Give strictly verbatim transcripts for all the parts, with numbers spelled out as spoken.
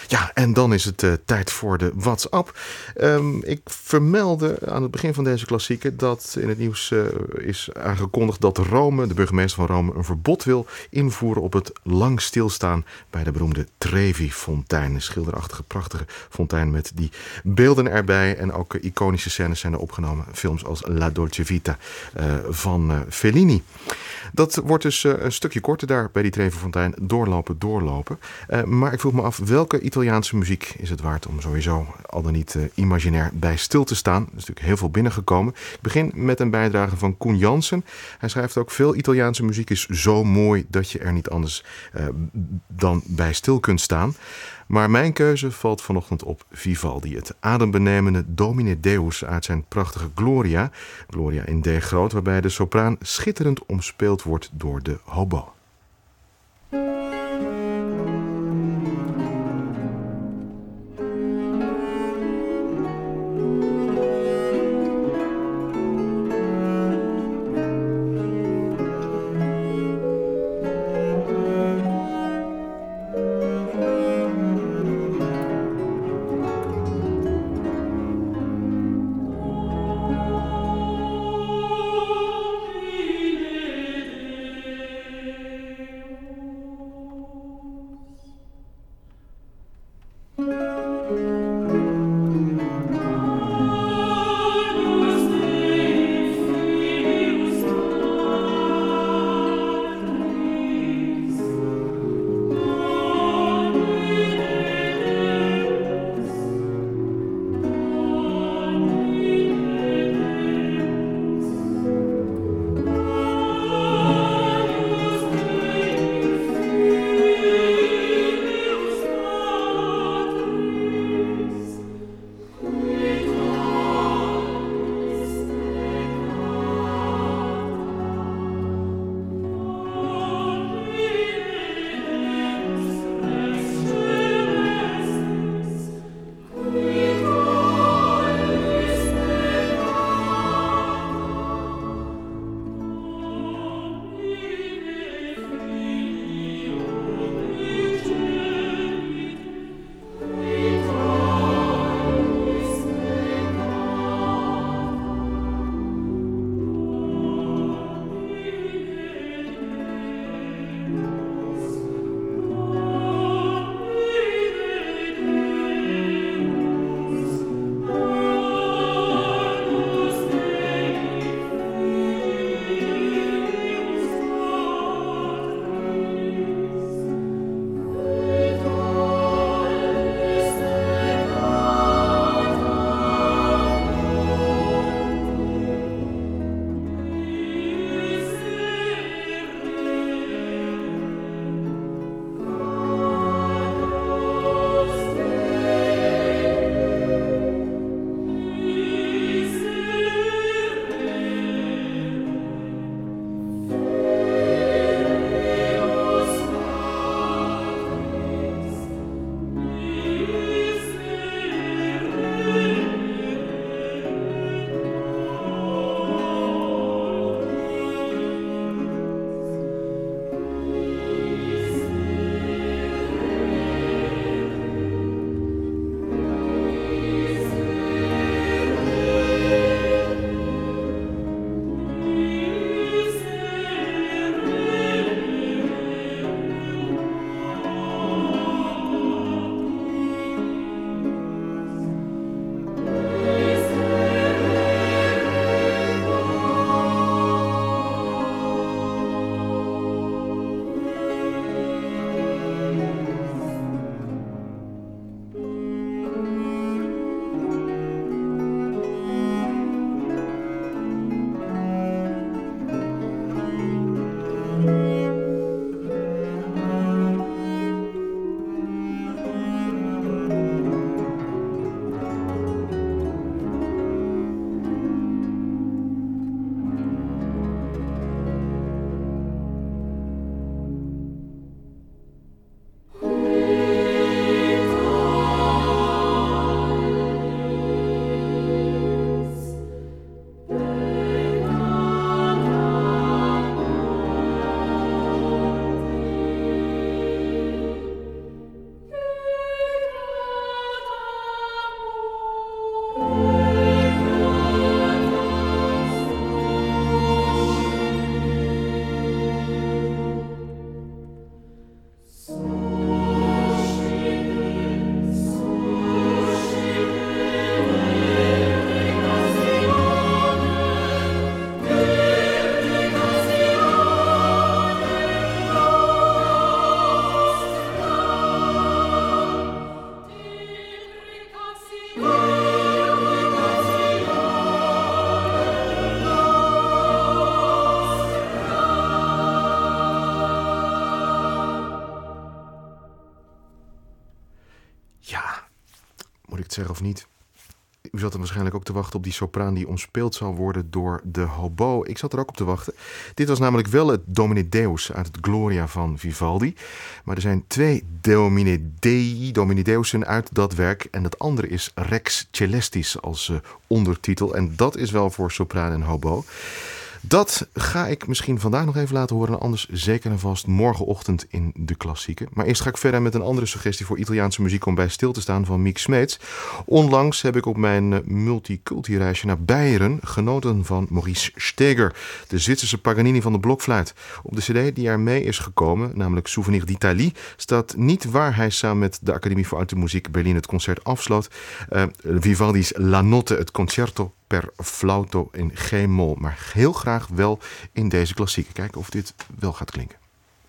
Ja, en dan is het uh, tijd voor de WhatsApp. Um, ik vermeldde aan het begin van deze klassieker dat in het nieuws uh, is aangekondigd dat Rome, de burgemeester van Rome, een verbod wil invoeren op het lang stilstaan bij de beroemde Trevi-fontein. Een schilderachtige, prachtige fontein met die beelden erbij. En ook uh, iconische scènes zijn er opgenomen. Films als La Dolce Vita uh, van uh, Fellini. Dat wordt dus uh, een stukje korter daar bij die Trevi-fontein. Doorlopen, doorlopen. Uh, maar ik vroeg me af, welke Italiaanse muziek is het waard om sowieso al dan niet uh, imaginair bij stil te staan? Er is natuurlijk heel veel binnengekomen. Ik begin met een bijdrage van Koen Jansen. Hij schrijft ook, veel Italiaanse muziek is zo mooi dat je er niet anders uh, dan bij stil kunt staan. Maar mijn keuze valt vanochtend op Vivaldi. Het adembenemende Domine Deus uit zijn prachtige Gloria. Gloria in D groot, waarbij de sopraan schitterend omspeeld wordt door de hobo. het zeggen of niet. U zat er waarschijnlijk ook te wachten op die sopraan die omspeeld zal worden door de hobo. Ik zat er ook op te wachten. Dit was namelijk wel het Domine Deus uit het Gloria van Vivaldi. Maar er zijn twee Domine Dei, Domine Deusen uit dat werk. En het andere is Rex Celestis als uh, ondertitel. En dat is wel voor sopraan en hobo. Dat ga ik misschien vandaag nog even laten horen. Anders zeker en vast morgenochtend in de klassieken. Maar eerst ga ik verder met een andere suggestie voor Italiaanse muziek om bij stil te staan van Miek Smeets. Onlangs heb ik op mijn multiculti-reisje naar Beieren genoten van Maurice Steger, de Zwitserse Paganini van de blokfluit. Op de cd die er mee is gekomen, namelijk Souvenir d'Italie, staat niet waar hij samen met de Academie voor Alte Muziek Berlin het concert afsloot. Uh, Vivaldi's La Notte, het concerto per flauto in G-mol, maar heel graag wel in deze klassieke. Kijken of dit wel gaat klinken.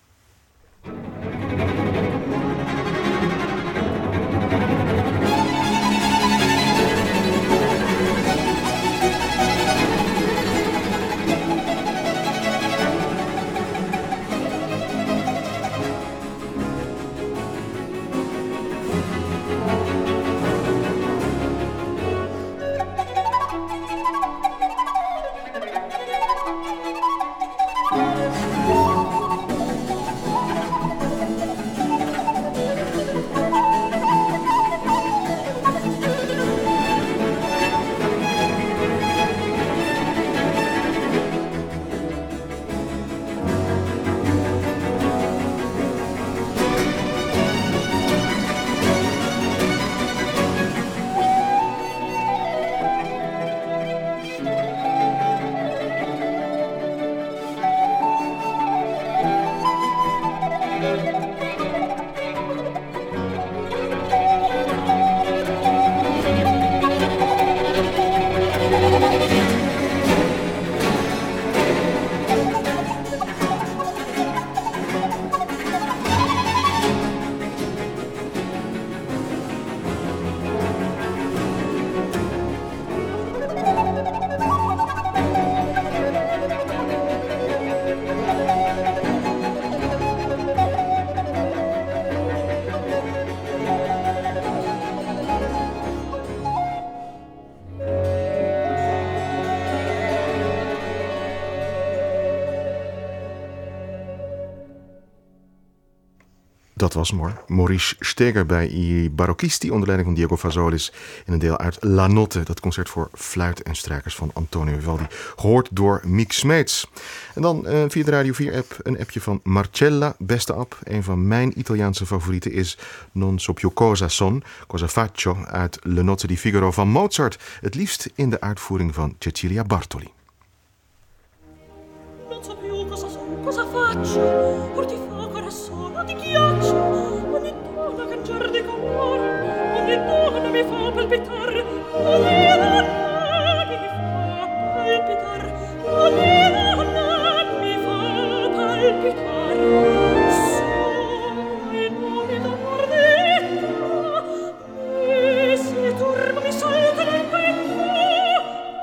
Dat was mooi. Maurice Steger bij I Barocchisti onder leiding van Diego Fazolis in een deel uit La Notte, dat concert voor fluit en strijkers van Antonio Vivaldi, gehoord door Miek Smeets. En dan uh, via de Radio vier app een appje van Marcella, beste app. Een van mijn Italiaanse favorieten is Non so più cosa son, cosa faccio uit Le Nozze di Figaro van Mozart. Het liefst in de uitvoering van Cecilia Bartoli. Non so più cosa son, cosa faccio, or di fuoco rassono, di ghiaccio, ogni donna cangiar di colore, ogni donna mi fa palpitar, ogni donna mi fa palpitar, ogni donna mi fa palpitar. Sono in nome d'amor d'età, e si turba, mi salta nel petto,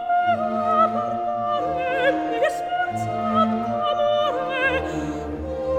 a parlare mi sforza d'amore.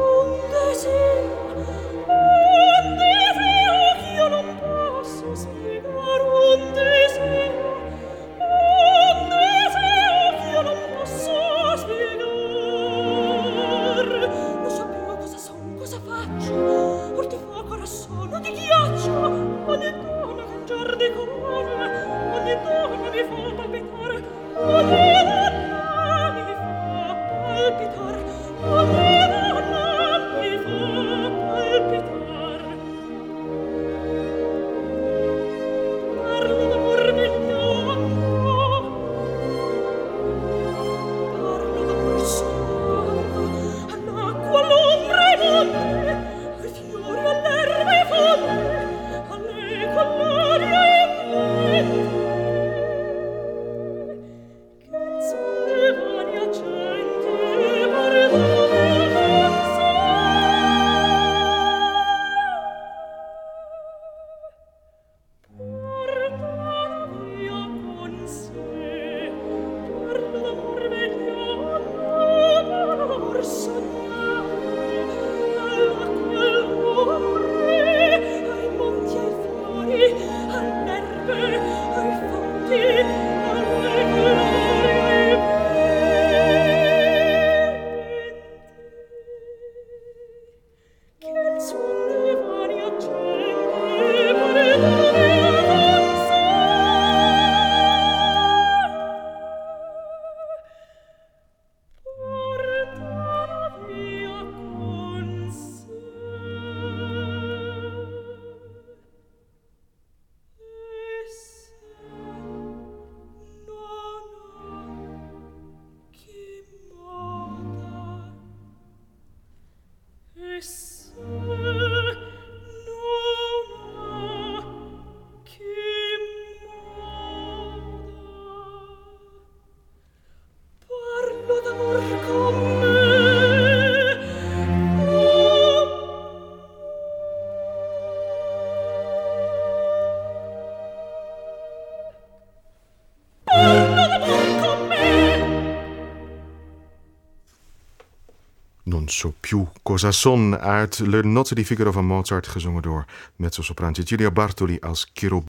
Non so più cosa son uit Le Nozze di Figaro van Mozart, gezongen door mezzosopraantje Giulia Bartoli als Cherubino.